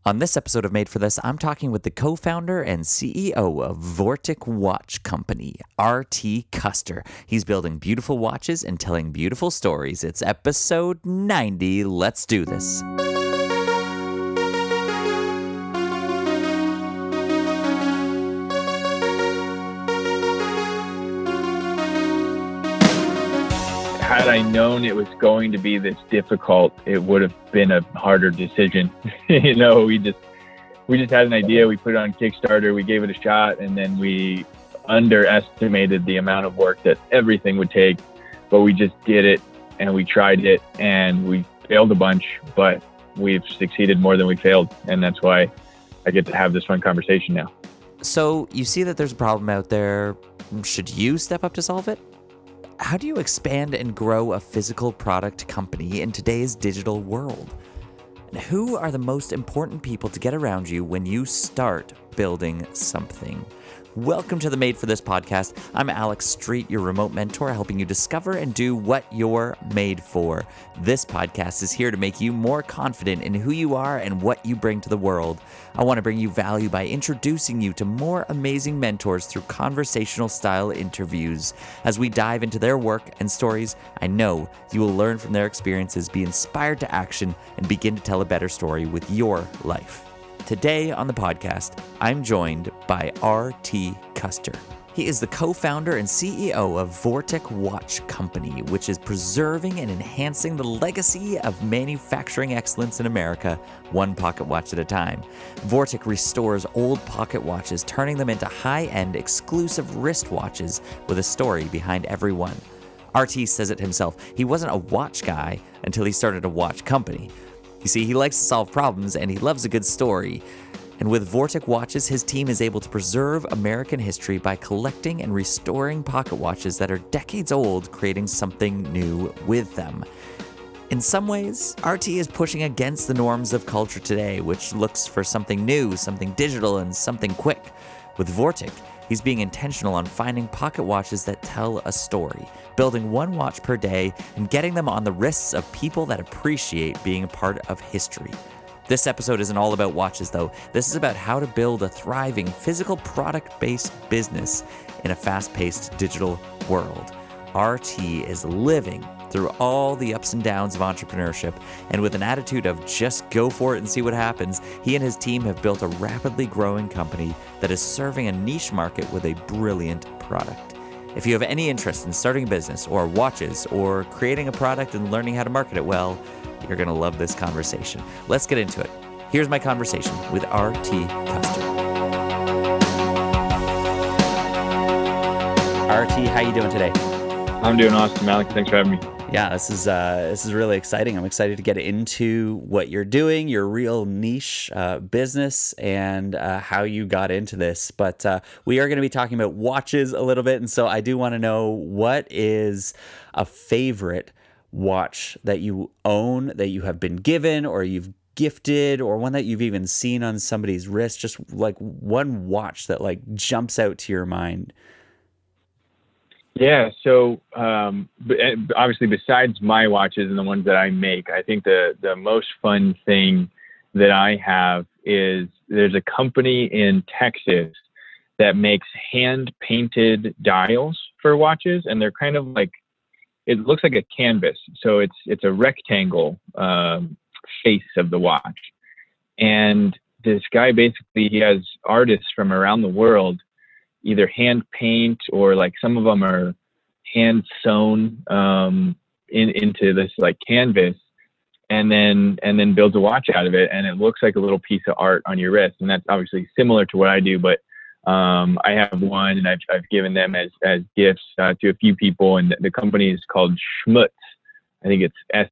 On this episode of Made for This, I'm talking with the co-founder and CEO of Vortic Watch Company, R.T. Custer. He's building beautiful watches and telling beautiful stories. It's episode 90. Let's do this. Had I known it was going to be this difficult, it would have been a harder decision. We just had an idea. We put it on Kickstarter. We gave it a shot, and then we underestimated the amount of work that everything would take. But we just did it, and we tried it, and we failed a bunch, but we've succeeded more than we failed, and that's why I get to have this fun conversation now. So you see that there's a problem out there. Should you step up to solve it? How do you expand and grow a physical product company in today's digital world? And who are the most important people to get around you when you start building something? Welcome to the Made for This podcast. I'm Alex Street, your remote mentor, helping you discover and do what you're made for. This podcast is here to make you more confident in who you are and what you bring to the world. I want to bring you value by introducing you to more amazing mentors through conversational style interviews. As we dive into their work and stories, I know you will learn from their experiences, be inspired to action, and begin to tell a better story with your life. Today on the podcast, I'm joined by R.T. Custer. He is the co-founder and CEO of Vortic Watch Company, which is preserving and enhancing the legacy of manufacturing excellence in America, one pocket watch at a time. Vortic restores old pocket watches, turning them into high-end exclusive wristwatches with a story behind every one. RT says it himself, he wasn't a watch guy until he started a watch company. You see, he likes to solve problems and he loves a good story. And with Vortic Watches, his team is able to preserve American history by collecting and restoring pocket watches that are decades old, creating something new with them. In some ways, RT is pushing against the norms of culture today, which looks for something new, something digital, and something quick. With Vortic, he's being intentional on finding pocket watches that tell a story, building one watch per day and getting them on the wrists of people that appreciate being a part of history. This episode isn't all about watches, though. This is about how to build a thriving physical product-based business in a fast-paced digital world. RT is living through all the ups and downs of entrepreneurship, and with an attitude of just go for it and see what happens, he and his team have built a rapidly growing company that is serving a niche market with a brilliant product. If you have any interest in starting a business or watches or creating a product and learning how to market it well, you're going to love this conversation. Let's get into it. Here's my conversation with R.T. Custer. R.T., how you doing today? I'm doing awesome, Alex. Thanks for having me. Yeah, this is really exciting. I'm excited to get into what you're doing, your real niche business, and how you got into this. But we are going to be talking about watches a little bit, and so I do want to know, what is a favorite watch that you own, that you have been given, or you've gifted, or one that you've even seen on somebody's wrist? Just like one watch that like jumps out to your mind. Yeah, so obviously besides my watches and the ones that I make, I think the most fun thing that I have is there's a company in Texas that makes hand-painted dials for watches, and they're kind of like, it looks like a canvas. So it's a rectangle face of the watch. And this guy basically, he has artists from around the world either hand paint, or like some of them are hand sewn into this like canvas, and then builds a watch out of it, and it looks like a little piece of art on your wrist. And that's obviously similar to what I do, but I have one, and I've given them as gifts to a few people, and the company is called Schmutz. I think it's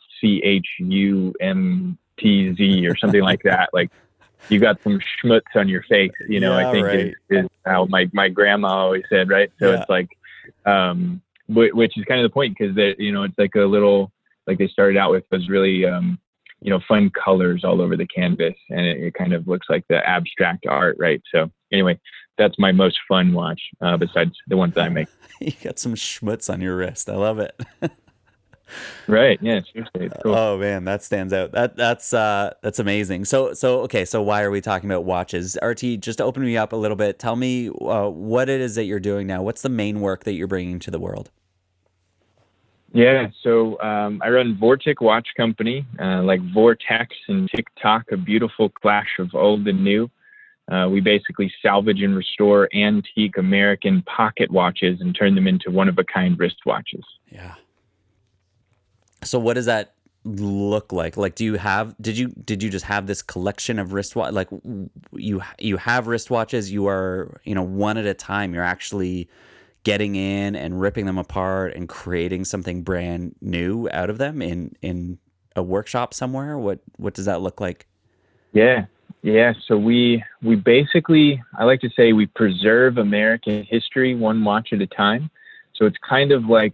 SCHUMTZ or something like that. Like, you got some schmutz on your face, Yeah, I think right. is how my grandma always said, right? So Yeah. It's like, which is kind of the point, because it's like a little, like they started out with was really, fun colors all over the canvas, and it kind of looks like the abstract art, right? So anyway, that's my most fun watch, besides the ones that I make. You got some schmutz on your wrist. I love it. Right. Yeah. Seriously. It's cool. Oh man, that stands out. That's amazing. So okay, so why are we talking about watches? RT, just open me up a little bit. Tell me what it is that you're doing now. What's the main work that you're bringing to the world? Yeah. So I run Vortic Watch Company, like Vortex and TikTok, a beautiful clash of old and new. We basically salvage and restore antique American pocket watches and turn them into one of a kind wristwatches. Yeah. So what does that look like? Like, did you just have this collection of wristwatch? Like, you have wristwatches. You are, one at a time. You're actually getting in and ripping them apart and creating something brand new out of them in a workshop somewhere. What does that look like? Yeah. Yeah. So we basically, I like to say, we preserve American history one watch at a time. So it's kind of like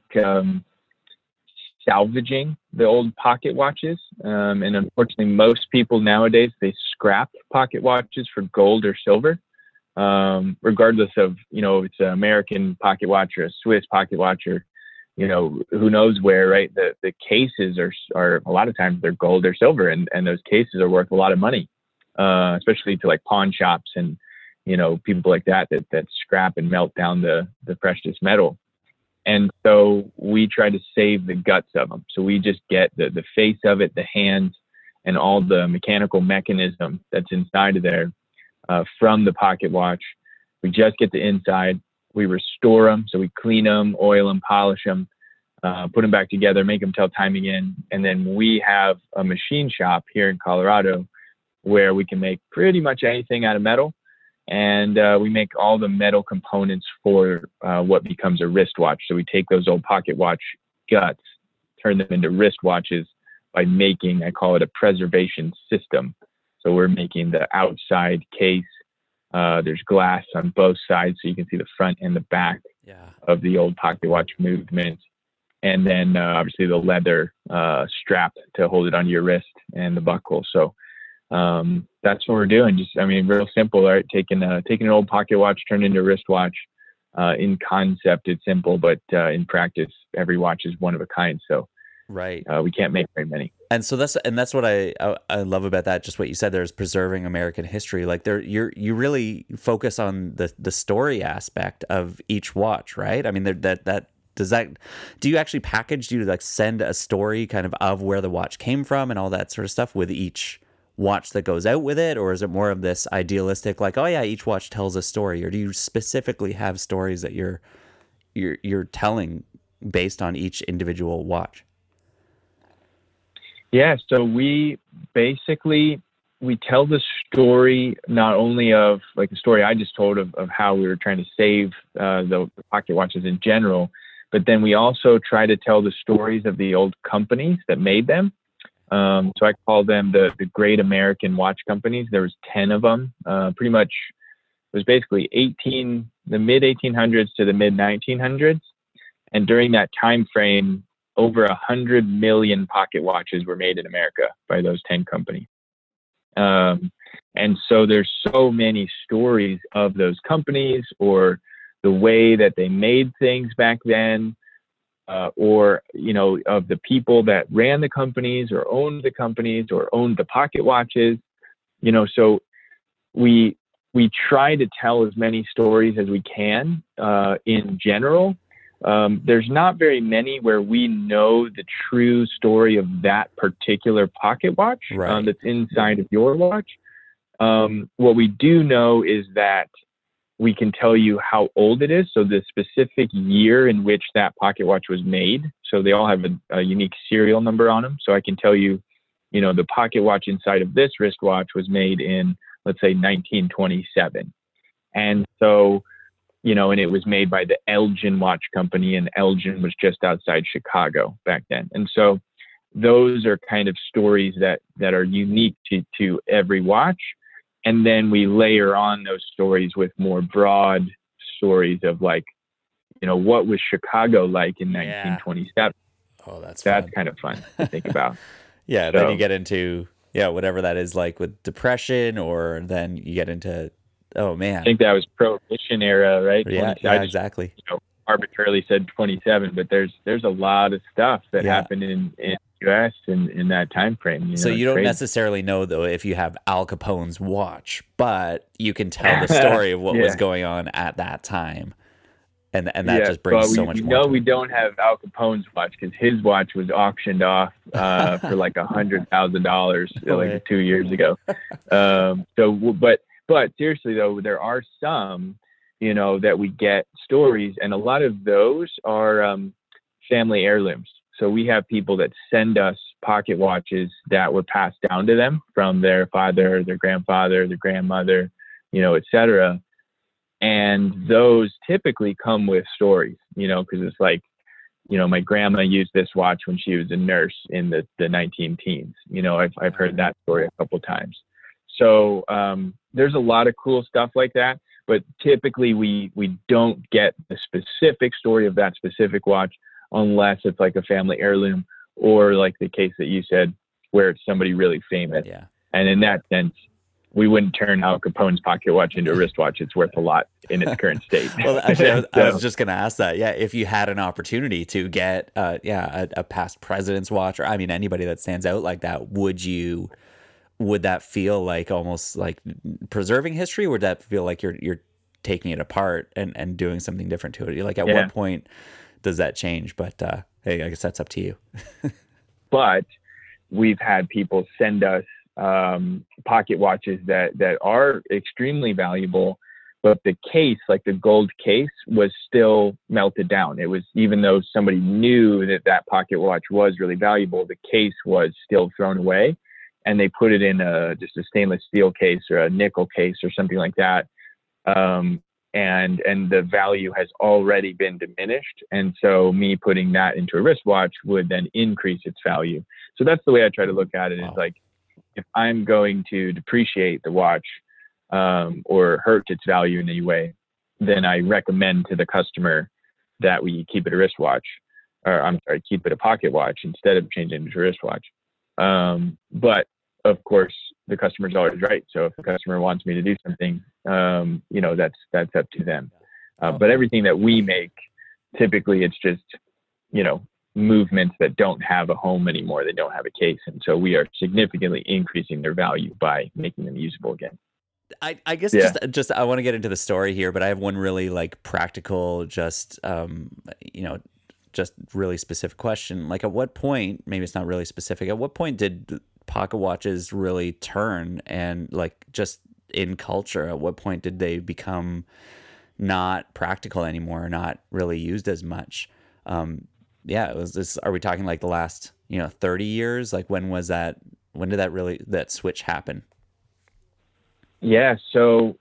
salvaging the old pocket watches. And unfortunately, most people nowadays, they scrap pocket watches for gold or silver, regardless of, if it's an American pocket watch or a Swiss pocket watch or, who knows where, right? The cases are a lot of times they're gold or silver, and those cases are worth a lot of money, especially to like pawn shops and, people like that scrap and melt down the precious metal. And so we try to save the guts of them. So we just get the face of it, the hands, and all the mechanical mechanism that's inside of there from the pocket watch. We just get the inside. We restore them. So we clean them, oil them, polish them, put them back together, make them tell time again. And then we have a machine shop here in Colorado where we can make pretty much anything out of metal. And we make all the metal components for what becomes a wristwatch. So we take those old pocket watch guts, turn them into wristwatches by making, I call it a preservation system. So we're making the outside case. There's glass on both sides, so you can see the front and the back of the old pocket watch movement. And then obviously the leather strap to hold it onto your wrist and the buckle. So that's what we're doing. Just, real simple, right? Taking an old pocket watch, turn into a wristwatch. In concept, it's simple, but in practice, every watch is one of a kind. So Right. We can't make very many. And so that's what I love about that. Just what you said there is preserving American history. Like you really focus on the story aspect of each watch, right? I mean, do you actually package? Do you like send a story kind of where the watch came from and all that sort of stuff with each watch that goes out with it, or is it more of this idealistic, like, oh yeah, each watch tells a story, or do you specifically have stories that you're telling based on each individual watch? Yeah, so we basically we tell the story not only of like the story I just told of how we were trying to save the pocket watches in general, but then we also try to tell the stories of the old companies that made them. So I call them the Great American Watch Companies. There was 10 of them. Pretty much it was basically the mid 1800s to the mid 1900s, and during that time frame, over 100 million pocket watches were made in America by those 10 companies. And so there's so many stories of those companies or the way that they made things back then, or, of the people that ran the companies or owned the companies or owned the pocket watches, so we try to tell as many stories as we can, in general. There's not very many where we know the true story of that particular pocket watch, Right. that's inside of your watch. What we do know is that we can tell you how old it is. So the specific year in which that pocket watch was made. So they all have a unique serial number on them. So I can tell you, the pocket watch inside of this wristwatch was made in, let's say, 1927. And so, and it was made by the Elgin Watch Company, and Elgin was just outside Chicago back then. And so those are kind of stories that are unique to every watch. And then we layer on those stories with more broad stories of like, what was Chicago like in 1927? Oh, that's kind of fun to think about. Yeah, then you get into whatever that is like with depression, or then you get into, oh man, I think that was Prohibition era, right? Yeah, exactly. arbitrarily said 27, but there's a lot of stuff that Yeah. happened in US in that time frame. So It's you don't crazy. necessarily know though if you have Al Capone's watch, but you can tell the story of what was Yeah. going on at that time, and that Yeah, just brings but so we much more know to we it. don't have Al Capone's watch because his watch was auctioned off for like $100,000 No like way. 2 years ago. But seriously though, there are some, that we get stories, and a lot of those are family heirlooms. So we have people that send us pocket watches that were passed down to them from their father, their grandfather, their grandmother, et cetera. And those typically come with stories, because it's like, my grandma used this watch when she was a nurse in the 19 teens. I've heard that story a couple times. So there's a lot of cool stuff like that, but typically we don't get the specific story of that specific watch unless it's like a family heirloom, or like the case that you said where it's somebody really famous. Yeah. And in that sense, we wouldn't turn Al Capone's pocket watch into a wristwatch. It's worth a lot in its current state. Well, actually, I was So, just going to ask that. Yeah, if you had an opportunity to get, a past president's watch, or I mean, anybody that stands out like that, would that feel like almost like preserving history? Or would that feel like you're taking it apart and doing something different to it? Like, at yeah. what point does that change? But hey, I guess that's up to you. But we've had people send us pocket watches that are extremely valuable, but the case, like the gold case, was still melted down. It was, even though somebody knew that pocket watch was really valuable, the case was still thrown away, and they put it in just a stainless steel case or a nickel case or something like that. And the value has already been diminished. And so me putting that into a wristwatch would then increase its value. So that's the way I try to look at it. Is like, if I'm going to depreciate the watch or hurt its value in any way, then I recommend to the customer that we keep it a wristwatch, or I'm sorry, keep it a pocket watch instead of changing it to a wristwatch. But of course, the customer's always right. So if the customer wants me to do something, that's up to them. But everything that we make, typically it's just, movements that don't have a home anymore. They don't have a case. And so we are significantly increasing their value by making them usable again. I guess Yeah. just I want to get into the story here, but I have one really like practical, just just really specific question. Like, at what point, maybe it's not really specific, at what point did pocket watches really turn, and like just in culture, at what point did they become not practical anymore, not really used as much? It was this, are we talking like the last, 30 years? Like, when did that switch happen? Yeah. So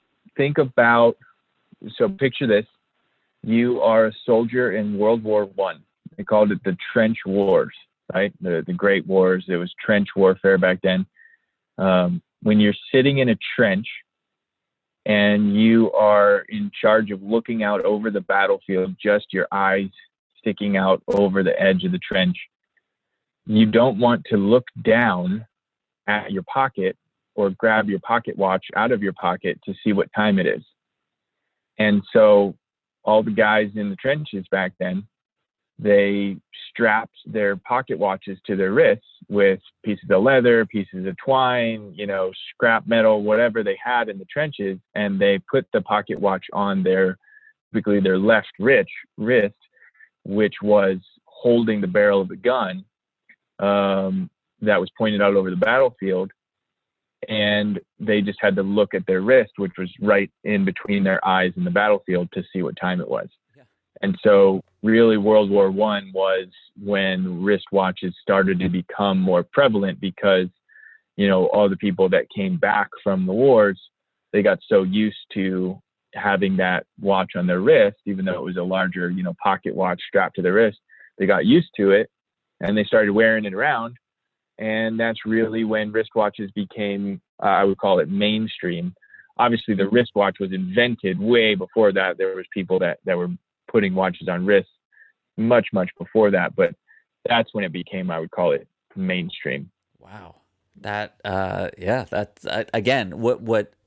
picture this. You are a soldier in World War One. They called it the trench wars, right? The Great Wars. It was trench warfare back then. When you're sitting in a trench and you are in charge of looking out over the battlefield, just your eyes sticking out over the edge of the trench, you don't want to look down at your pocket or grab your pocket watch out of your pocket to see what time it is. And so all the guys in the trenches back then, they strapped their pocket watches to their wrists with pieces of leather, pieces of twine, scrap metal, whatever they had in the trenches. And they put the pocket watch on typically their left wrist, which was holding the barrel of the gun that was pointed out over the battlefield. And they just had to look at their wrist, which was right in between their eyes and the battlefield, to see what time it was. Yeah. And so really World War One was when wristwatches started to become more prevalent, because, all the people that came back from the wars, they got so used to having that watch on their wrist, even though it was a larger, pocket watch strapped to their wrist. They got used to it and they started wearing it around. And that's really when wristwatches became, I would call it, mainstream. Obviously, the wristwatch was invented way before that. There was people that were putting watches on wrists much, much before that. But that's when it became, I would call it, mainstream. Wow. That, that's again, what I'm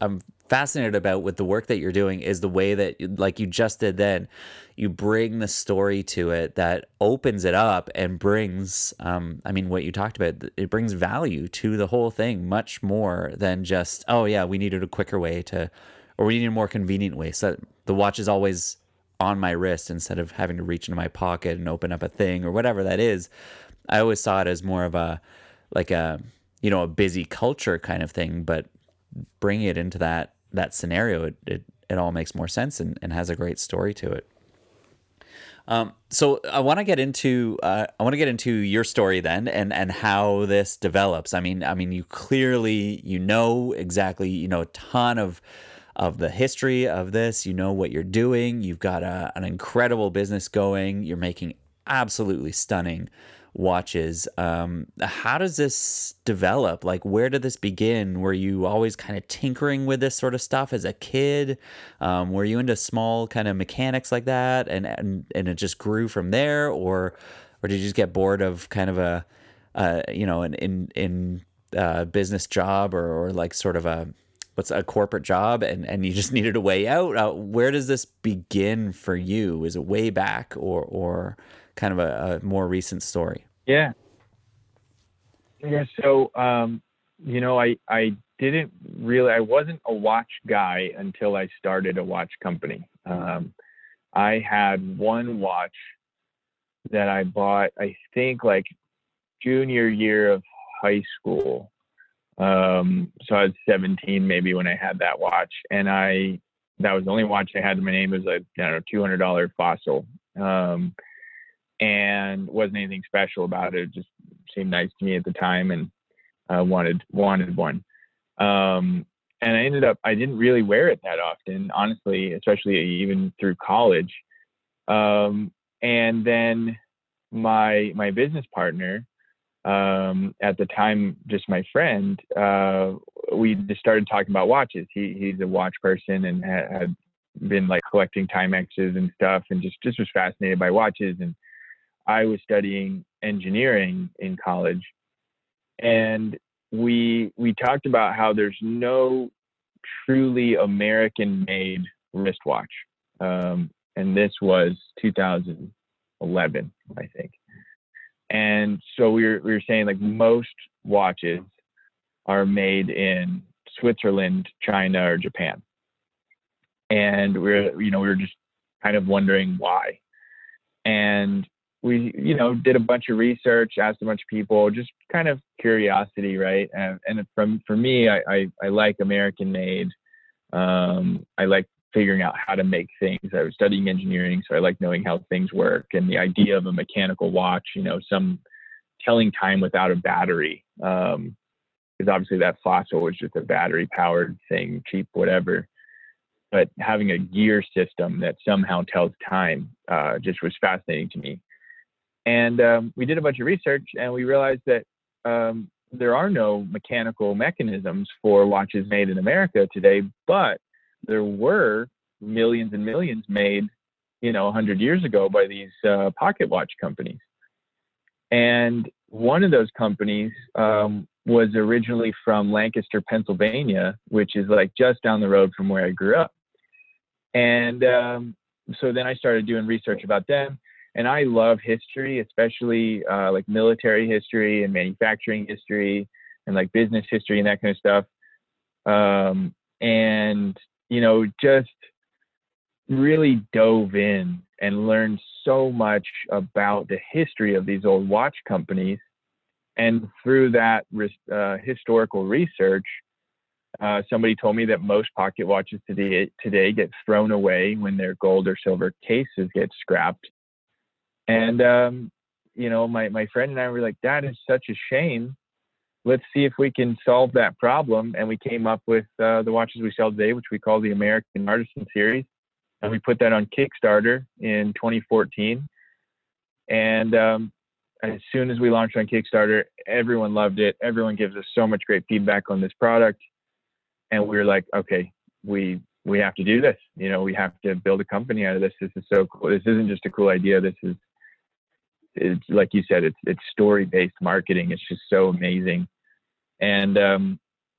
fascinated about with the work that you're doing is the way that, like you just did then, you bring the story to it that opens it up and brings, I mean, what you talked about, it brings value to the whole thing much more than just, oh yeah, we needed a quicker way to, or we needed a more convenient way. So the watch is always on my wrist instead of having to reach into my pocket and open up a thing or whatever that is. I always saw it as more of a, like a, a busy culture kind of thing, but bring it into that scenario, it all makes more sense and has a great story to it. So I want to get into your story then and how this develops. I mean, you clearly exactly a ton of the history of this. You know what you're doing. You've got an incredible business going. You're making absolutely stunning watches. How does this develop? Like, where did this begin? Were you always kind of tinkering with this sort of stuff as a kid? Were you into small kind of mechanics like that, and it just grew from there, or did you just get bored of kind of an business job or like sort of a corporate job, and you just needed a way out? Where does this begin for you? Is it way back or kind of a more recent story? Yeah. So, I didn't really, I wasn't a watch guy until I started a watch company. I had one watch that I bought, I think like junior year of high school. So I was 17 maybe when I had that watch, and that was the only watch I had in my name. It was a, I don't know, $200 Fossil. And wasn't anything special about it. It just seemed nice to me at the time, and wanted one. And I didn't really wear it that often, honestly, especially even through college. And then my business partner, at the time, just my friend, we just started talking about watches. He's a watch person and had been like collecting Timexes and stuff, and just was fascinated by watches. And I was studying engineering in college, and we talked about how there's no truly American-made wristwatch, and this was 2011, I think. And so we were saying like most watches are made in Switzerland, China, or Japan, and we were just kind of wondering why. And we, did a bunch of research, asked a bunch of people, just kind of curiosity, right? And for me, I like American made. I like figuring out how to make things. I was studying engineering, so I like knowing how things work. And the idea of a mechanical watch, some telling time without a battery, because obviously that Fossil was just a battery powered thing, cheap, whatever. But having a gear system that somehow tells time just was fascinating to me. And we did a bunch of research, and we realized that there are no mechanical mechanisms for watches made in America today, but there were millions and millions made, 100 years ago by these pocket watch companies. And one of those companies was originally from Lancaster, Pennsylvania, which is like just down the road from where I grew up. And so then I started doing research about them. And I love history, especially like military history and manufacturing history and like business history and that kind of stuff. And, just really dove in and learned so much about the history of these old watch companies. And through that historical research, somebody told me that most pocket watches today get thrown away when their gold or silver cases get scrapped. And, my friend and I were like, that is such a shame. Let's see if we can solve that problem. And we came up with the watches we sell today, which we call the American Artisan Series. And we put that on Kickstarter in 2014. And as soon as we launched on Kickstarter, everyone loved it. Everyone gives us so much great feedback on this product. And we were like, okay, we have to do this. We have to build a company out of this. This is so cool. This isn't just a cool idea. It's like you said, it's story-based marketing. It's just so amazing. And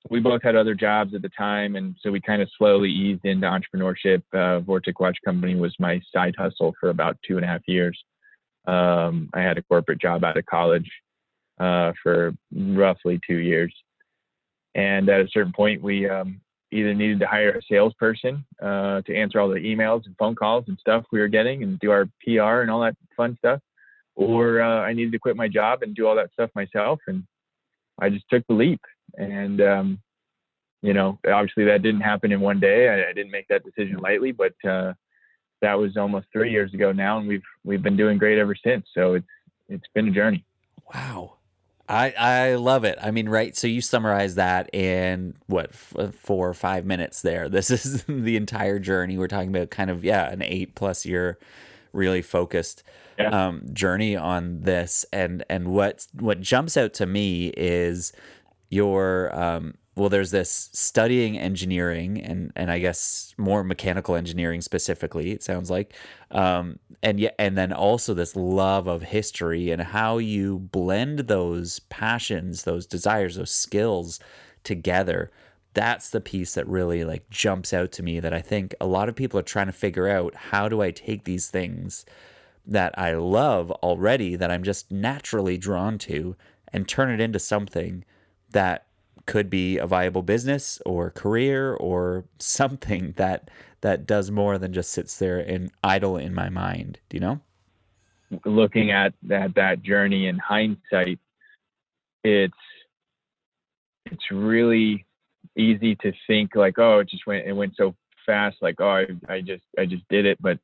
we both had other jobs at the time, and so we kind of slowly eased into entrepreneurship. Vortic Watch Company was my side hustle for about 2.5 years. I had a corporate job out of college for roughly 2 years, and at a certain point, we either needed to hire a salesperson to answer all the emails and phone calls and stuff we were getting and do our PR and all that fun stuff, or I needed to quit my job and do all that stuff myself. And I just took the leap. And, obviously that didn't happen in one day. I didn't make that decision lightly, but that was almost 3 years ago now, and we've been doing great ever since. So it's been a journey. Wow. I love it. I mean, right. So you summarize that in what, 4 or 5 minutes there. This is the entire journey. We're talking about kind of, an 8+ year really focused journey on this. And what jumps out to me is your, there's this studying engineering and I guess more mechanical engineering specifically, it sounds like. And then also this love of history and how you blend those passions, those desires, those skills together. That's the piece that really like jumps out to me, that I think a lot of people are trying to figure out, how do I take these things that I love already, that I'm just naturally drawn to, and turn it into something that could be a viable business or career or something that does more than just sits there and idle in my mind. Do you know? Looking at that journey in hindsight, it's really easy to think like, oh, it went so fast, like, oh, I just did it. But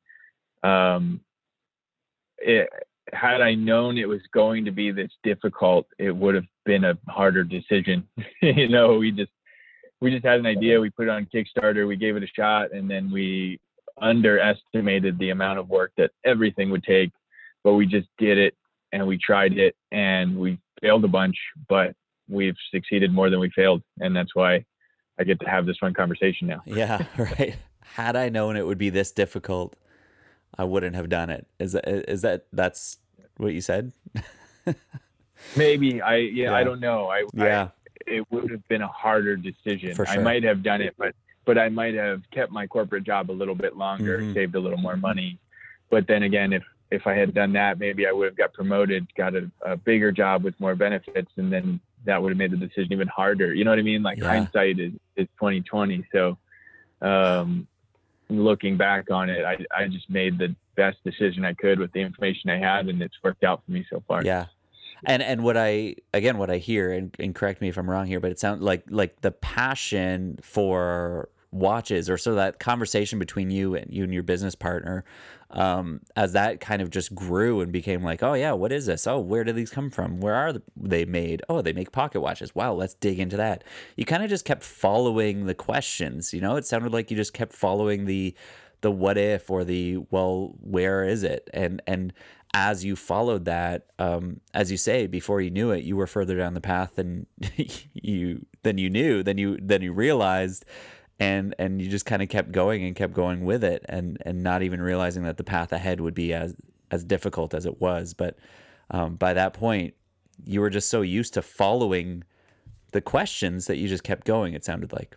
had I known it was going to be this difficult, it would have been a harder decision. We just had an idea. We put it on Kickstarter. We gave it a shot, and then we underestimated the amount of work that everything would take. But we just did it, and we tried it, and we failed a bunch, but we've succeeded more than we failed, and that's why I get to have this fun conversation now. Yeah, right. Had I known it would be this difficult, I wouldn't have done it. That's what you said? Maybe. I don't know. It would have been a harder decision. For sure. I might have done it, but I might have kept my corporate job a little bit longer, saved a little more money. But then again, if I had done that, maybe I would have got promoted, got a bigger job with more benefits, and then that would have made the decision even harder. You know what I mean? Like hindsight is 2020. So looking back on it, I just made the best decision I could with the information I had, and it's worked out for me so far. Yeah. And what I hear, and correct me if I'm wrong here, but it sounds like the passion for watches, or sort of that conversation between you and your business partner, as that kind of just grew and became like, oh yeah, what is this? Oh, where do these come from? Where are they made? Oh, they make pocket watches. Wow, let's dig into that. You kind of just kept following the questions. It sounded like you just kept following the what if, or the, well, where is it? And as you followed that, as you say, before you knew it, you were further down the path than you realized. And you just kind of kept going with it, and not even realizing that the path ahead would be as difficult as it was. But by that point, you were just so used to following the questions that you just kept going, it sounded like.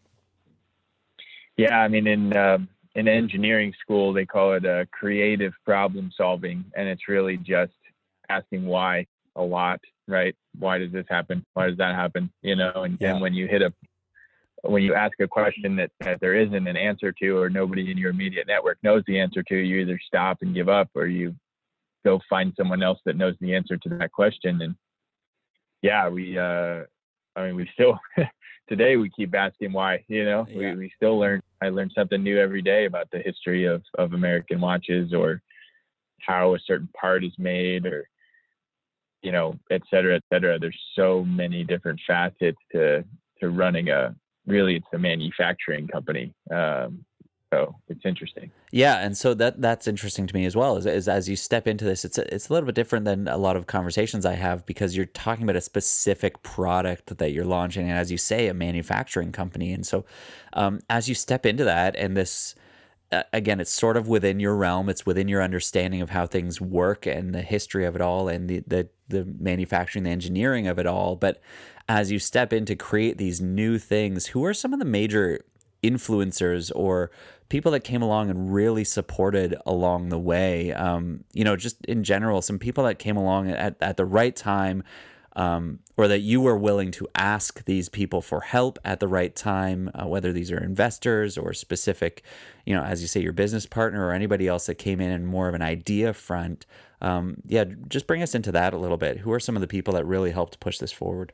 Yeah, I mean, in engineering school, they call it creative problem solving, and it's really just asking why a lot, right? Why does this happen? Why does that happen? And when you ask a question that there isn't an answer to, or nobody in your immediate network knows the answer to, you either stop and give up, or you go find someone else that knows the answer to that question. And yeah, we still, today we keep asking why, we still I learn something new every day about the history of American watches, or how a certain part is made, or, et cetera, et cetera. There's so many different facets to running it's a manufacturing company. So it's interesting. Yeah, and so that's interesting to me as well. Is as you step into this, it's a little bit different than a lot of conversations I have, because you're talking about a specific product that you're launching, and as you say, a manufacturing company. And so, as you step into that, and this again, it's sort of within your realm. It's within your understanding of how things work and the history of it all and the manufacturing, the engineering of it all. But as you step in to create these new things, who are some of the major influencers or people that came along and really supported along the way? Just in general, some people that came along at the right time, or that you were willing to ask these people for help at the right time, whether these are investors or specific, as you say, your business partner or anybody else that came in more of an idea front. Just bring us into that a little bit. Who are some of the people that really helped push this forward?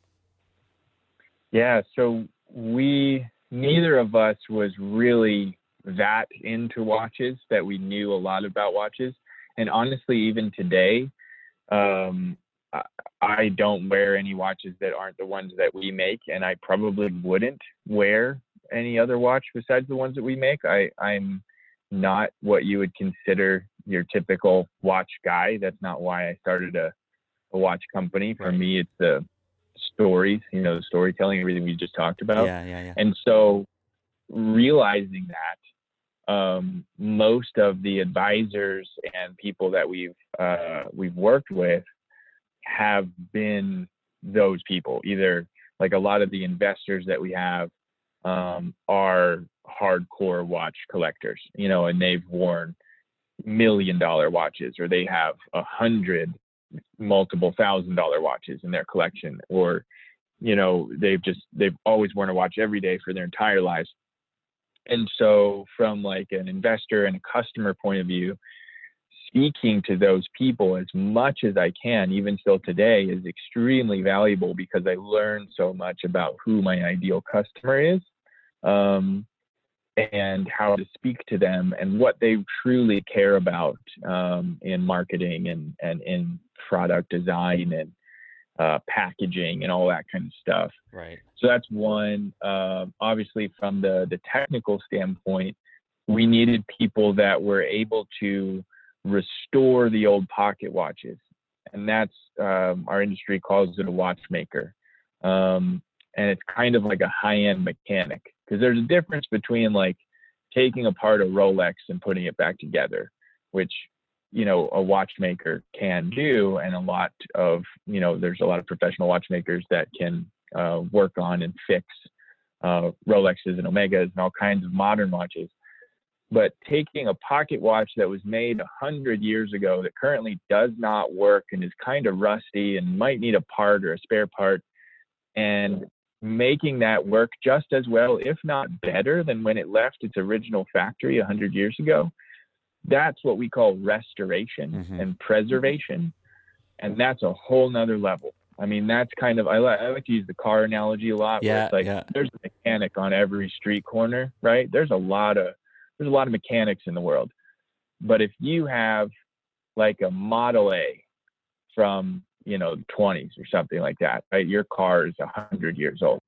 Yeah, so neither of us was really that into watches that we knew a lot about watches. And honestly, even today, I don't wear any watches that aren't the ones that we make, and I probably wouldn't wear any other watch besides the ones that we make. I'm not what you would consider your typical watch guy. That's not why I started a watch company. For me, it's the stories, the storytelling, everything we just talked about. Yeah. And so realizing that most of the advisors and people that we've worked with have been those people. Either like a lot of the investors that we have are hardcore watch collectors, and they've worn $1 million watches, or they have 100 multiple $1,000 watches in their collection, or they've always worn a watch every day for their entire lives. And so from like an investor and a customer point of view, speaking to those people as much as I can, even still today, is extremely valuable, because I learn so much about who my ideal customer is, and how to speak to them and what they truly care about in marketing and in product design and packaging and all that kind of stuff. Right. So that's one. Obviously, from the technical standpoint, we needed people that were able to restore the old pocket watches, and that's our industry calls it a watchmaker, and it's kind of like a high-end mechanic, because there's a difference between like taking apart a Rolex and putting it back together, which a watchmaker can do, and there's a lot of professional watchmakers that can work on and fix Rolexes and Omegas and all kinds of modern watches. But taking a pocket watch that was made 100 years ago that currently does not work and is kind of rusty and might need a part or a spare part, and making that work just as well, if not better, than when it left its original factory 100 years ago, that's what we call restoration and preservation. And that's a whole nother level. I mean, that's kind of, I like to use the car analogy a lot. Yeah, where it's like, there's a mechanic on every street corner, right? There's a lot of mechanics in the world. But if you have like a Model A from, the 20s or something like that, right? Your car is 100 years old.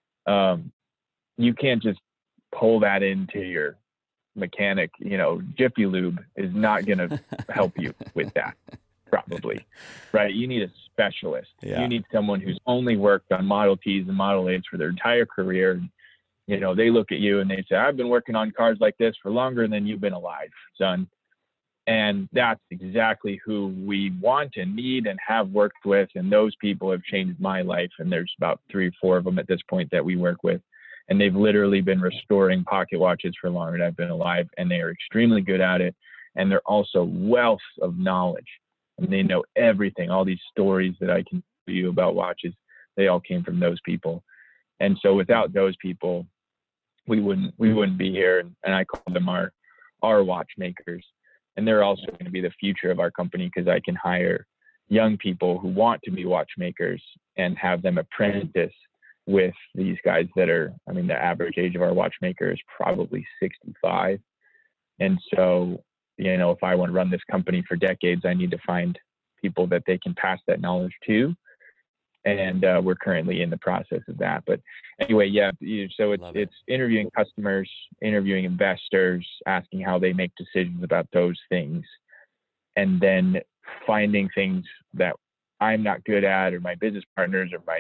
You can't just pull that into your mechanic. Jiffy Lube is not going to help you with that, probably, right? You need a specialist. Yeah. You need someone who's only worked on Model Ts and Model 8s for their entire career. They look at you and they say, I've been working on cars like this for longer than you've been alive, son. And that's exactly who we want and need and have worked with. And those people have changed my life. And there's about 3 or 4 of them at this point that we work with. And they've literally been restoring pocket watches for longer than I've been alive. And they are extremely good at it. And they're also wealth of knowledge. And they know everything. All these stories that I can tell you about watches, they all came from those people. And so without those people, we wouldn't be here. And I call them our watchmakers. And they're also going to be the future of our company, because I can hire young people who want to be watchmakers and have them apprentice with these guys that are, the average age of our watchmaker is probably 65. And so, if I want to run this company for decades, I need to find people that they can pass that knowledge to. And we're currently in the process of that. But anyway, so it's interviewing customers, interviewing investors, asking how they make decisions about those things, and then finding things that I'm not good at, or my business partners or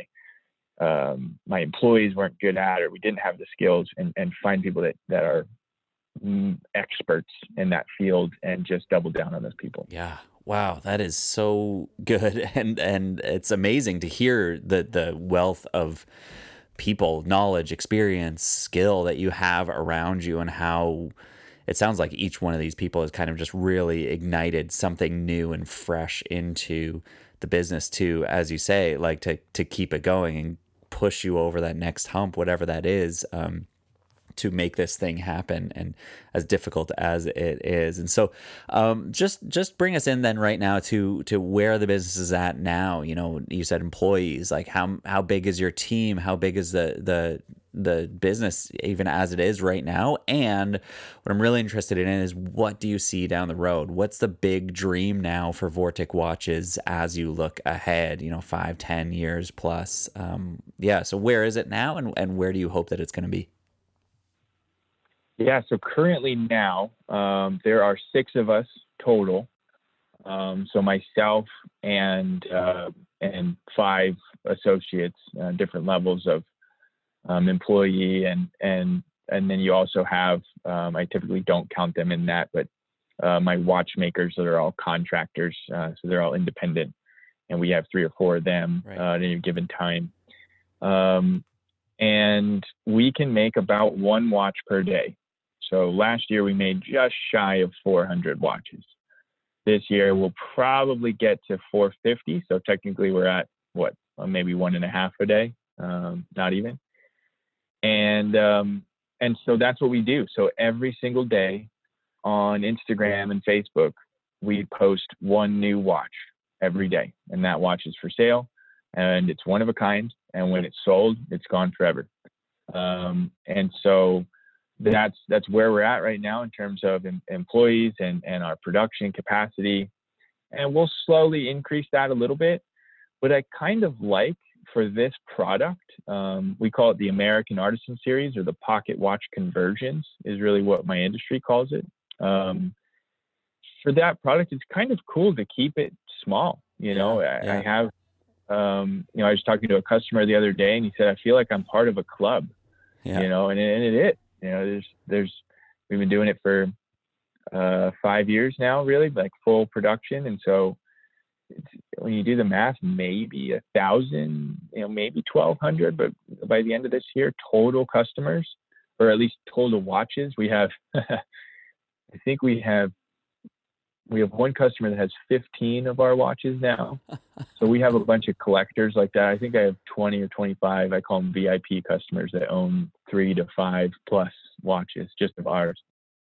my employees weren't good at, or we didn't have the skills, and find people that are experts in that field and just double down on those people. Yeah. Wow, that is so good, and it's amazing to hear the wealth of people, knowledge, experience, skill that you have around you, and how it sounds like each one of these people has kind of just really ignited something new and fresh into the business to, as you say, like to keep it going and push you over that next hump, whatever that is. To make this thing happen, and as difficult as it is. And so just bring us in then right now to where the business is at now. You know, you said employees, like how big is your team? How big is the business even as it is right now? And what I'm really interested in is, what do you see down the road? What's the big dream now for Vortic Watches as you look ahead, 5-10 years plus? So where is it now, and where do you hope that it's going to be? Yeah, so currently now there are 6 of us total. So myself and 5 associates, different levels of employee, and then you also have, I typically don't count them in that, but my watchmakers that are all contractors, so they're all independent, and we have 3 or 4 of them at any given time. And we can make about 1 watch per day. So last year we made just shy of 400 watches. This year we'll probably get to 450. So technically we're at maybe 1.5 a day, not even. And so that's what we do. So every single day on Instagram and Facebook, we post 1 new watch every day, and that watch is for sale, and it's one of a kind. And when it's sold, it's gone forever. And so that's where we're at right now in terms of employees and our production capacity. And we'll slowly increase that a little bit. But I kind of like, for this product, we call it the American Artisan Series, or the pocket watch conversions is really what my industry calls it. For that product, it's kind of cool to keep it small. I have, I was talking to a customer the other day, and he said, I feel like I'm part of a club, and it is. We've been doing it for 5 years now, really, like full production. And so when you do the math, maybe 1,000, maybe 1,200, but by the end of this year, total customers, or at least total watches, we have, I think we have 1 customer that has 15 of our watches now. So we have a bunch of collectors like that. I think I have 20 or 25. I call them VIP customers that own 3 to 5 plus watches just of ours.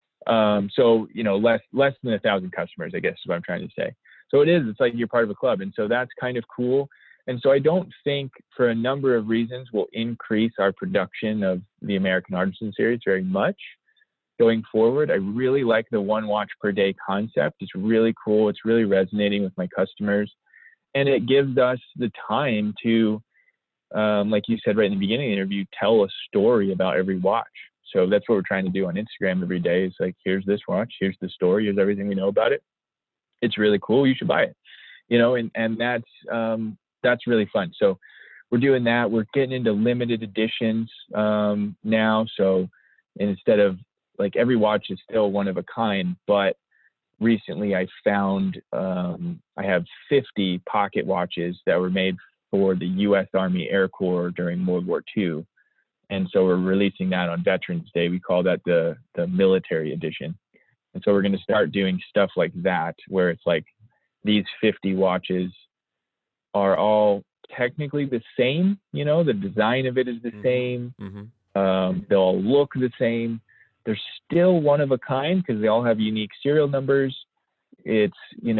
So less than 1,000 customers, I guess is what I'm trying to say. So it's like you're part of a club, and so that's kind of cool. And so I don't think, for a number of reasons, we'll increase our production of the American Artisan Series very much going forward. I really like the 1 watch per day concept. It's really cool. It's really resonating with my customers. And it gives us the time to, like you said right in the beginning of the interview, tell a story about every watch. So that's what we're trying to do on Instagram every day. It's like, here's this watch, here's the story, here's everything we know about it. It's really cool. You should buy it. And that's really fun. So we're doing that. We're getting into limited editions now. So instead of, like, every watch is still one of a kind, but recently I found I have 50 pocket watches that were made for the U.S. Army Air Corps during World War II. And so we're releasing that on Veterans Day. We call that the military edition. And so we're going to start doing stuff like that, where it's like these 50 watches are all technically the same. The design of it is the same. They'll all look the same. They're still one of a kind because they all have unique serial numbers. It's,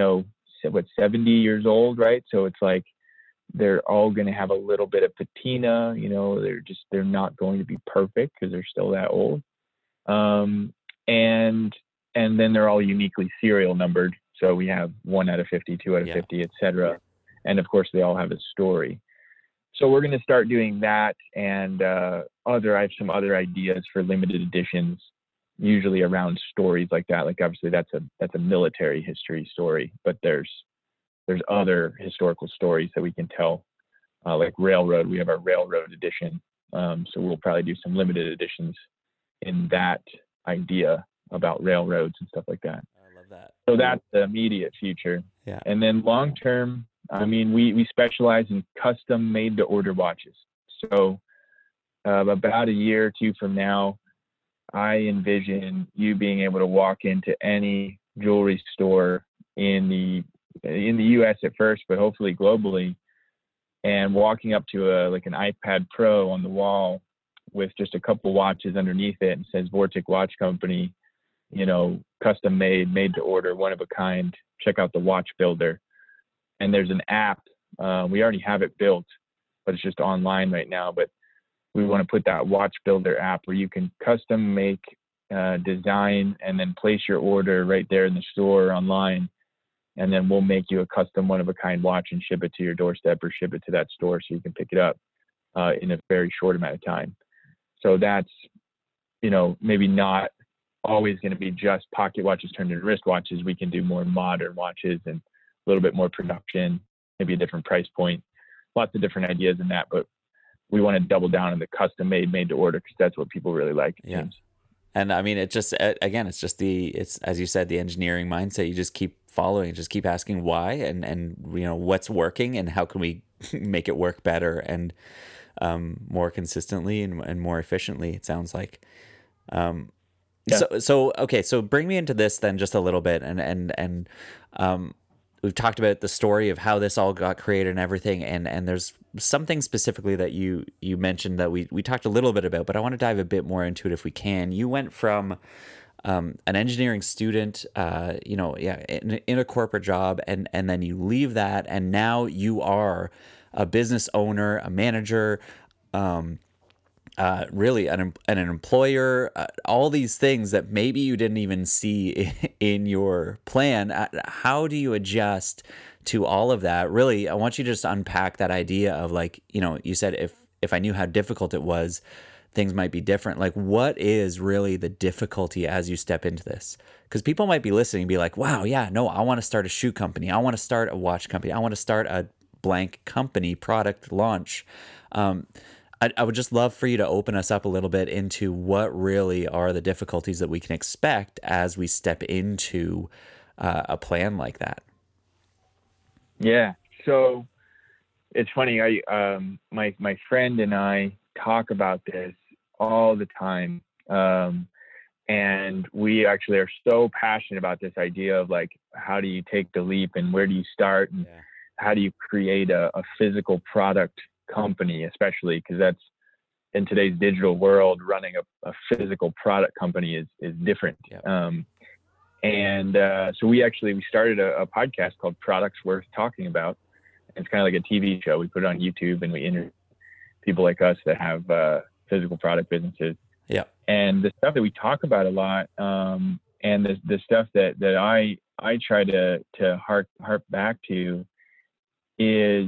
70 years old, right? So it's like they're all going to have a little bit of patina. They're not going to be perfect because they're still that old. And then they're all uniquely serial numbered. So we have 1 out of 50, 2 out of 50, et cetera. And of course, they all have a story. So we're going to start doing that. And I have some other ideas for limited editions, usually around stories like that. Like, obviously that's a military history story, but there's other historical stories that we can tell, like railroad. We have our railroad edition. So we'll probably do some limited editions in that idea. about railroads and stuff like that. I love that. So that's the immediate future. Yeah. And then long term, I mean, we specialize in custom made to order watches. So about a year or two from now, I envision you being able to walk into any jewelry store in the U.S. at first, but hopefully globally, and walking up to like an iPad Pro on the wall with just a couple watches underneath it and says Vortic Watch Company, custom made to order, one of a kind. Check out the watch builder. And there's an app. We already have it built, but it's just online right now. But we want to put that watch builder app where you can custom make, design, and then place your order right there in the store or online. And then we'll make you a custom one of a kind watch and ship it to your doorstep or ship it to that store so you can pick it up in a very short amount of time. So that's, maybe not always going to be just pocket watches turned into wristwatches. We can do more modern watches and a little bit more production, maybe a different price point, lots of different ideas in that, but we want to double down on the custom made to order because that's what people really like. Yeah. Seems. And I mean, it's as you said, the engineering mindset. You just keep following, just keep asking why and what's working and how can we make it work better and more consistently and more efficiently, it sounds like. Yeah. So bring me into this then just a little bit and we've talked about the story of how this all got created and everything, and there's something specifically that you mentioned that we talked a little bit about, but I want to dive a bit more into it if we can. You went from an engineering student, in a corporate job, and then you leave that, and now you are a business owner, a manager, really an employer, all these things that maybe you didn't even see in your plan. How do you adjust to all of that? Really, I want you to just unpack that idea of you said if I knew how difficult it was, things might be different. Like, what is really the difficulty as you step into this? Because people might be listening and be like, wow, yeah, no, I want to start a shoe company. I want to start a watch company. I want to start a blank company product launch. I would just love for you to open us up a little bit into what really are the difficulties that we can expect as we step into a plan like that. Yeah. So it's funny. My friend and I talk about this all the time. And we actually are so passionate about this idea of how do you take the leap and where do you start and how do you create a physical product company, especially because that's in today's digital world, running a physical product company is different. Yep. So we started a podcast called Products Worth Talking About. It's kind of like a TV show. We put it on YouTube and we interview people like us that have physical product businesses. Yeah. And the stuff that we talk about a lot, and the stuff that I try to hark back to is,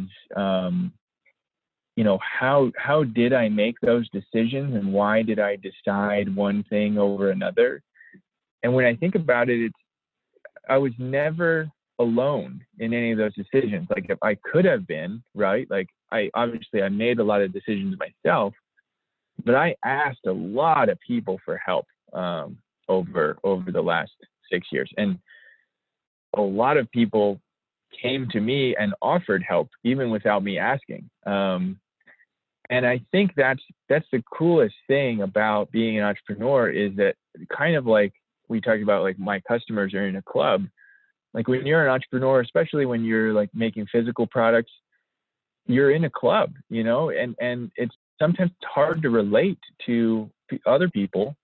how did I make those decisions and why did I decide one thing over another? And when I think about it, I was never alone in any of those decisions. Like if I could have been, right? Like I made a lot of decisions myself, but I asked a lot of people for help over the last 6 years. And a lot of people came to me and offered help even without me asking. And I think that's the coolest thing about being an entrepreneur is that kind of like we talked about, like my customers are in a club. Like when you're an entrepreneur, especially when you're like making physical products, you're in a club, and it's sometimes hard to relate to other people.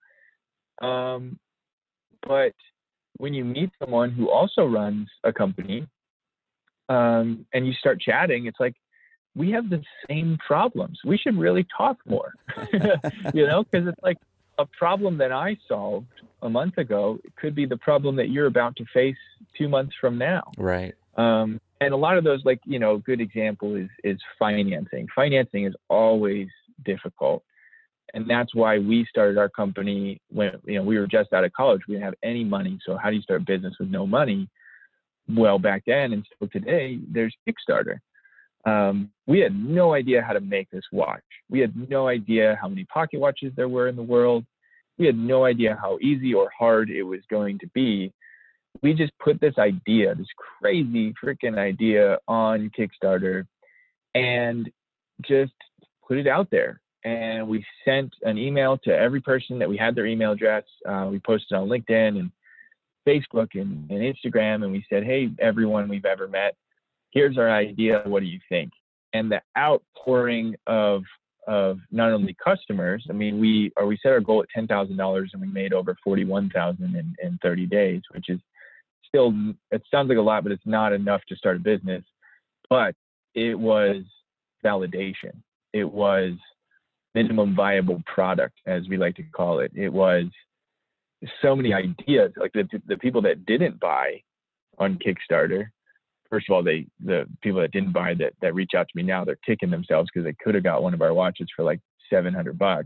But when you meet someone who also runs a company, and you start chatting, it's like, we have the same problems. We should really talk more, because it's like a problem that I solved a month ago. It could be the problem that you're about to face 2 months from now. Right. And a lot of those, good example is financing. Financing is always difficult. And that's why we started our company when, we were just out of college. We didn't have any money. So how do you start a business with no money? Well, back then and still today, there's Kickstarter. We had no idea how to make this watch. We had no idea how many pocket watches there were in the world. We had no idea how easy or hard it was going to be. We just put this idea, this crazy freaking idea on Kickstarter and just put it out there. And we sent an email to every person that we had their email address. We posted on LinkedIn and Facebook and Instagram. And we said, hey, everyone we've ever met, here's our idea. What do you think? And the outpouring of not only customers, I mean, we set our goal at $10,000 and we made over 41,000 in 30 days, which is still, it sounds like a lot, but it's not enough to start a business. But it was validation. It was minimum viable product, as we like to call it. It was so many ideas. Like the people that didn't buy on Kickstarter, first of all, the people that didn't buy that reach out to me now, they're kicking themselves because they could have got one of our watches for like $700.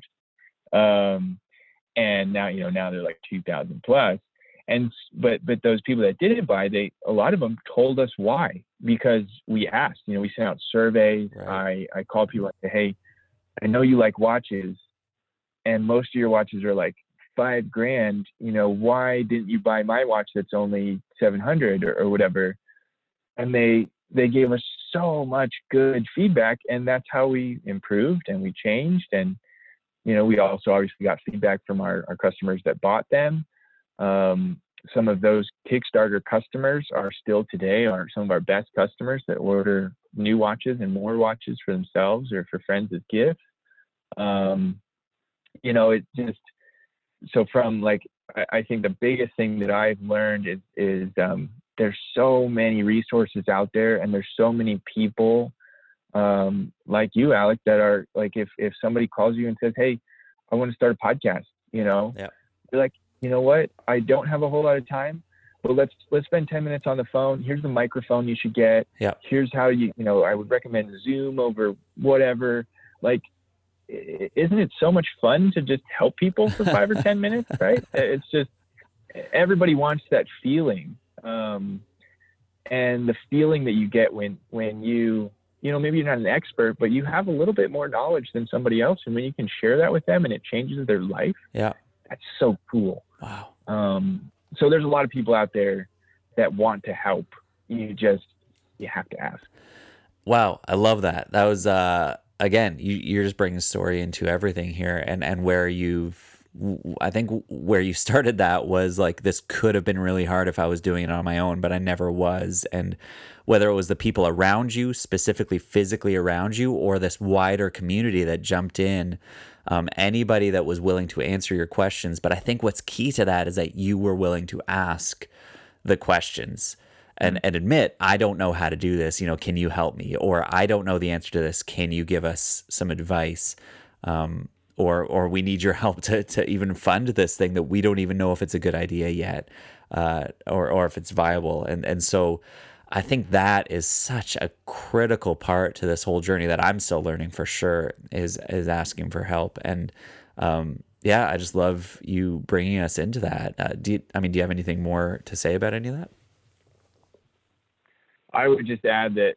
And now, now they're like 2,000 plus. And but those people that didn't buy, a lot of them told us why, because we asked. We sent out surveys. Right. I called people and said, hey, I know you like watches, and most of your watches are like $5,000. Why didn't you buy my watch that's only 700 or whatever? And they gave us so much good feedback, and that's how we improved and we changed. And we also obviously got feedback from our customers that bought them. Some of those Kickstarter customers are still today some of our best customers that order new watches and more watches for themselves or for friends as gifts. It just, so from like, I think the biggest thing that I've learned is there's so many resources out there, and there's so many people like you, Alec, that are like, if somebody calls you and says, hey, I want to start a podcast, yeah. You're like, you know what? I don't have a whole lot of time, but let's spend 10 minutes on the phone. Here's the microphone you should get. Yeah. Here's how I would recommend Zoom over whatever. Like, isn't it so much fun to just help people for 5 or 10 minutes, right? It's just, everybody wants that feeling. And the feeling that you get when you, maybe you're not an expert, but you have a little bit more knowledge than somebody else. And when you can share that with them and it changes their life, yeah, that's so cool. Wow. So there's a lot of people out there that want to help. You have to ask. Wow. I love that. That was, again, you're just bringing story into everything here, and where I think where you started that was like, this could have been really hard if I was doing it on my own, but I never was. And whether it was the people around you, specifically physically around you, or this wider community that jumped in, anybody that was willing to answer your questions. But I think what's key to that is that you were willing to ask the questions and admit, I don't know how to do this. Can you help me? Or I don't know the answer to this. Can you give us some advice? Or we need your help to even fund this thing that we don't even know if it's a good idea yet, or if it's viable. And so I think that is such a critical part to this whole journey that I'm still learning for sure, is asking for help. And yeah, I just love you bringing us into that. Do you have anything more to say about any of that? I would just add that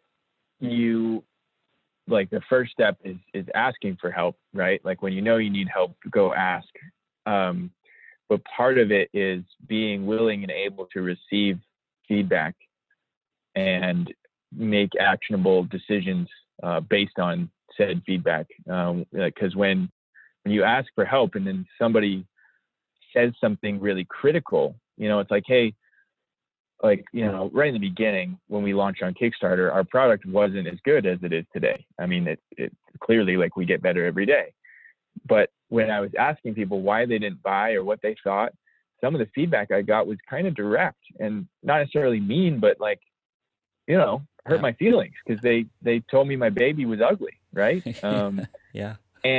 the first step is asking for help, right? Like when you need help, go ask. But part of it is being willing and able to receive feedback and make actionable decisions based on said feedback. Because when you ask for help and then somebody says something really critical, it's like, hey, right in the beginning when we launched on Kickstarter, our product wasn't as good as it is today. I mean, it clearly, like, we get better every day. But when I was asking people why they didn't buy or what they thought, some of the feedback I got was kind of direct and not necessarily mean, but like, hurt my feelings, because they told me my baby was ugly, right? Yeah.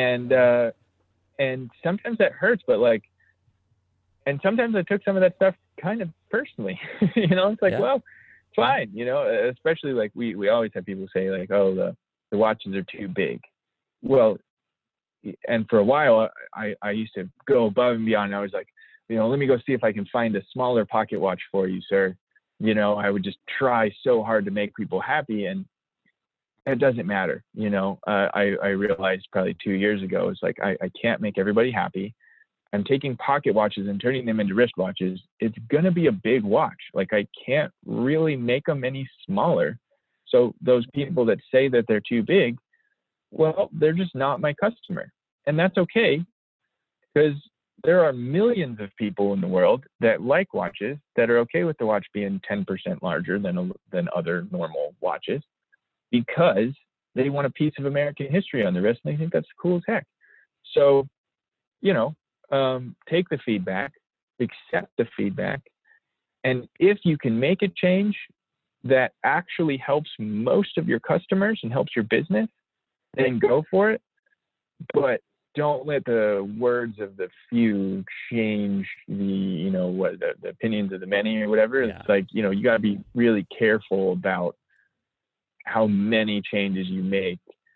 And sometimes that hurts, but like, and sometimes I took some of that stuff kind of personally. It's like, well, fine, especially like we always have people say like, oh, the watches are too big. Well, and for a while I used to go above and beyond. I was like, let me go see if I can find a smaller pocket watch for you, sir. I would just try so hard to make people happy, and it doesn't matter. I realized probably 2 years ago, it's like, I can't make everybody happy. I'm taking pocket watches and turning them into wristwatches, it's going to be a big watch. Like I can't really make them any smaller. So those people that say that they're too big, well, they're just not my customer. And that's okay, because there are millions of people in the world that like watches that are okay with the watch being 10% larger than other normal watches, because they want a piece of American history on the wrist and they think that's cool as heck. So, take the feedback, accept the feedback, and if you can make a change that actually helps most of your customers and helps your business, then go for it. But don't let the words of the few change the opinions of the many or whatever. Yeah. It's like, you got to be really careful about how many changes you make,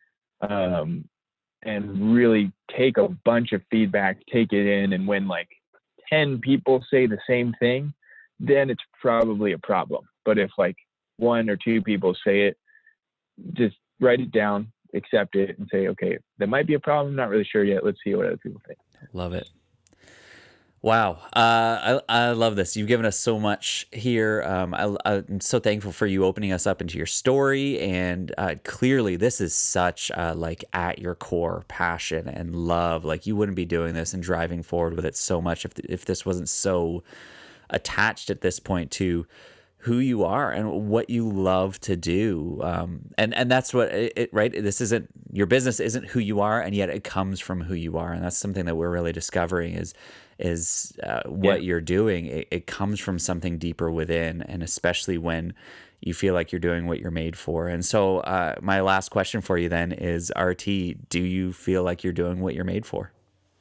and really take a bunch of feedback, take it in. And when like 10 people say the same thing, then it's probably a problem. But if like 1 or 2 people say it, just write it down, accept it, and say, okay, that might be a problem. Not really sure yet. Let's see what other people think. Love it. Wow. I love this. You've given us so much here. I'm so thankful for you opening us up into your story. And clearly, this is such like at your core passion and love. Like you wouldn't be doing this and driving forward with it so much if this wasn't so attached at this point to who you are and what you love to do. And that's what it right. This isn't, your business isn't who you are, and yet it comes from who you are. And that's something that we're really discovering is what you're doing. It comes from something deeper within, and especially when you feel like you're doing what you're made for. And so my last question for you then is, RT, do you feel like you're doing what you're made for?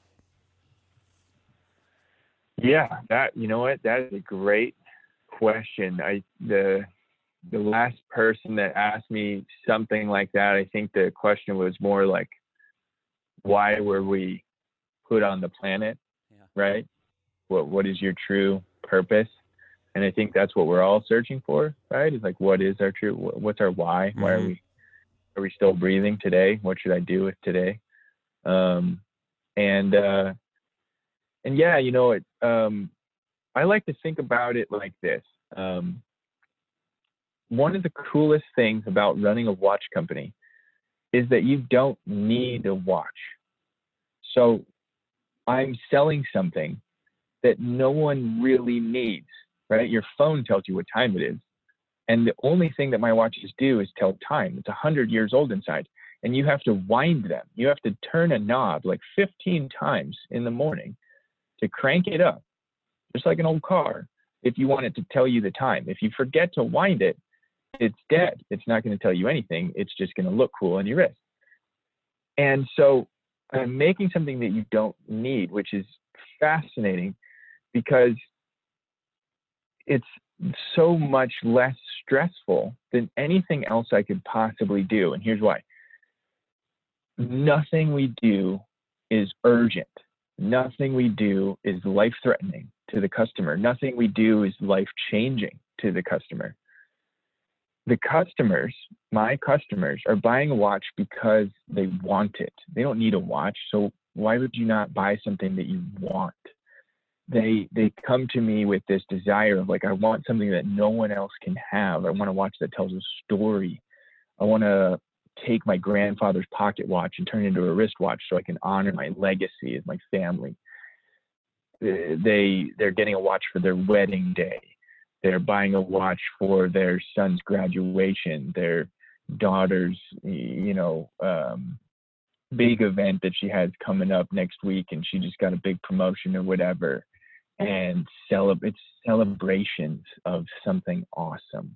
Yeah, that is a great question. The last person that asked me something like that, I think the question was more like, why were we put on the planet? Yeah. Right? What is your true purpose? And I think that's what we're all searching for, right? It's like, what's our why? Mm-hmm. Why are we still breathing today? What should I do with today? And yeah, I like to think about it like this. One of the coolest things about running a watch company is that you don't need a watch. So I'm selling something that no one really needs, right? Your phone tells you what time it is. And the only thing that my watches do is tell time. It's 100 years old inside. And you have to wind them. You have to turn a knob like 15 times in the morning to crank it up, just like an old car, if you want it to tell you the time. If you forget to wind it, it's dead. It's not going to tell you anything. It's just going to look cool on your wrist. And so I'm making something that you don't need, which is fascinating because it's so much less stressful than anything else I could possibly do. And here's why. Nothing we do is urgent. Nothing we do is life-threatening to the customer. Nothing we do is life-changing to the customer. The customers, my customers, are buying a watch because they want it. They don't need a watch, so why would you not buy something that you want? They come to me with this desire of like, I want something that no one else can have. I want a watch that tells a story. I want to take my grandfather's pocket watch and turn it into a wristwatch so I can honor my legacy as my family. They're getting a watch for their wedding day. They're buying a watch for their son's graduation, their daughter's, big event that she has coming up next week, and she just got a big promotion or whatever. And it's celebrations of something awesome.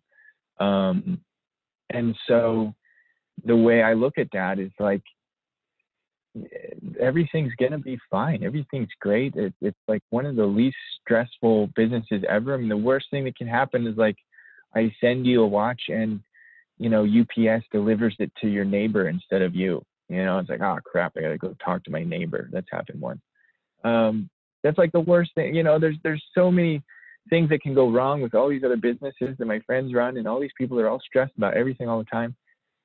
And so the way I look at that is like, everything's going to be fine. Everything's great. It's like one of the least stressful businesses ever. I mean, the worst thing that can happen is like, I send you a watch and, UPS delivers it to your neighbor instead of you. It's like, oh crap, I got to go talk to my neighbor. That's happened once. That's like the worst thing. There's so many things that can go wrong with all these other businesses that my friends run, and all these people are all stressed about everything all the time.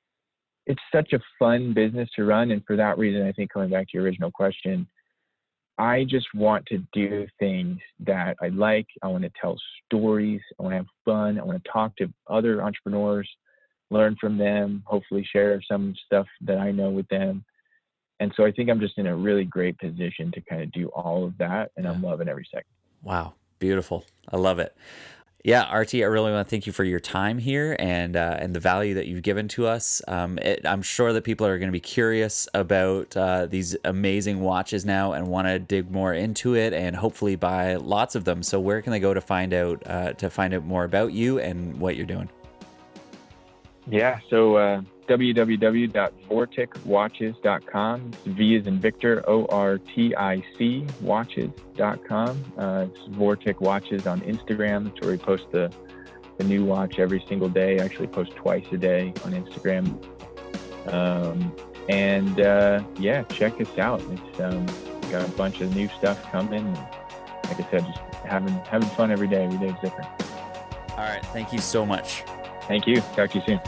It's such a fun business to run. And for that reason, I think, coming back to your original question, I just want to do things that I like. I want to tell stories. I want to have fun. I want to talk to other entrepreneurs, learn from them, hopefully share some stuff that I know with them. And so I think I'm just in a really great position to kind of do all of that. And I'm loving every second. Wow. Beautiful. I love it. Yeah, Artie, I really want to thank you for your time here and the value that you've given to us. I'm sure that people are going to be curious about these amazing watches now and want to dig more into it and hopefully buy lots of them. So where can they go to find out more about you and what you're doing? Yeah, so www.vorticwatches.com. It's V as in Victor, ORTIC watches.com. It's Vortic Watches on Instagram. That's where we post the new watch every single day. I actually post twice a day on Instagram. Yeah, check us out. It's got a bunch of new stuff coming. Like I said, just having fun every day. Every day is different. All right. Thank you so much. Thank you. Talk to you soon.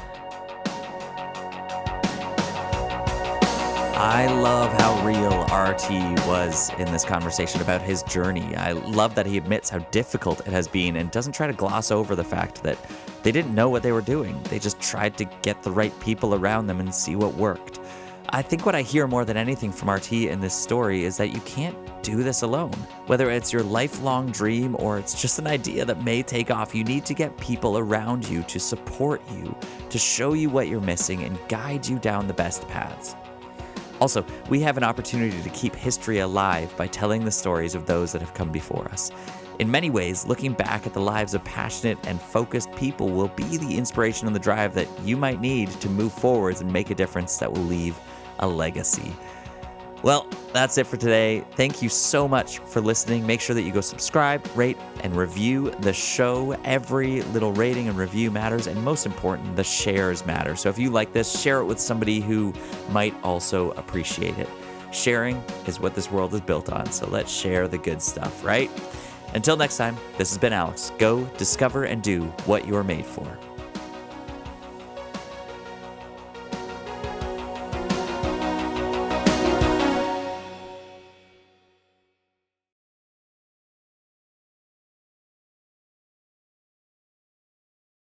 I love how real RT was in this conversation about his journey. I love that he admits how difficult it has been and doesn't try to gloss over the fact that they didn't know what they were doing. They just tried to get the right people around them and see what worked. I think what I hear more than anything from RT in this story is that you can't do this alone. Whether it's your lifelong dream or it's just an idea that may take off, you need to get people around you to support you, to show you what you're missing and guide you down the best paths. Also, we have an opportunity to keep history alive by telling the stories of those that have come before us. In many ways, looking back at the lives of passionate and focused people will be the inspiration and the drive that you might need to move forwards and make a difference that will leave a legacy. Well, that's it for today. Thank you so much for listening. Make sure that you go subscribe, rate, and review the show. Every little rating and review matters, and most important, the shares matter. So if you like this, share it with somebody who might also appreciate it. Sharing is what this world is built on, so let's share the good stuff, right? Until next time, this has been Alex. Go, discover, and do what you're made for.